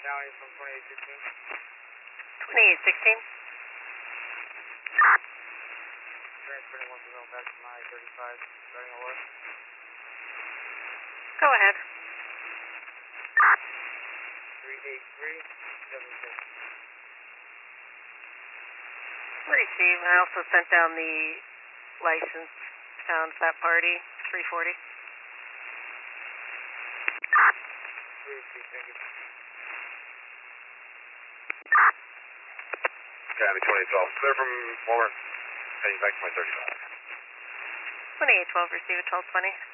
County from 2816. 2816. Transferring 1 signal back to my 35, starting over. Go ahead. 38376. Receive. I also sent down the license found that party, 340. Thank you. County 2012. Clear from forward. Heading back to my 35. 2812, receive at 1220.